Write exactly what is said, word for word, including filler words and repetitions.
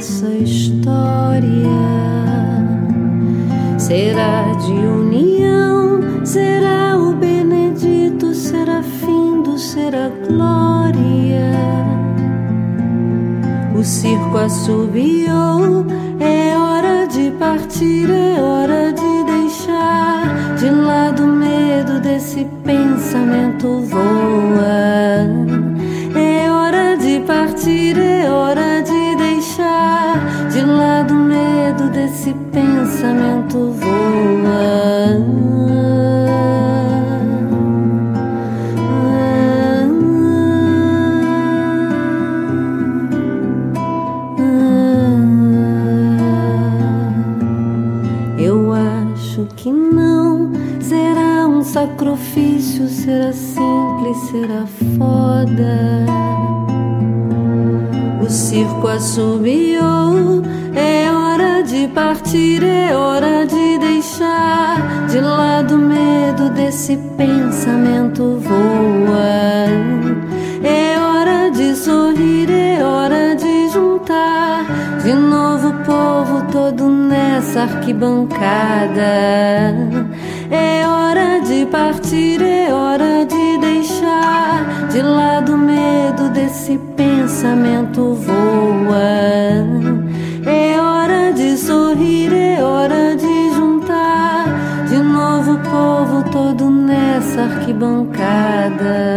nessa história. Será de união, será o benedito serafim do ser a glória. O circo assobiou, é hora de partir, é hora de deixar de lado o medo desse pensamento voa. É hora de partir, é hora de deixar de lado o medo desse pensamento voa. Que não será um sacrifício, será simples, será foda. O circo assobiou, é hora de partir, é hora de deixar de lado o medo desse pensamento voa. É hora de sorrir, é hora de juntar de novo o povo todo nessa arquibancada. É hora de partir, é hora de deixar de lado o medo desse pensamento voa. É hora de sorrir, é hora de juntar de novo o povo todo nessa arquibancada.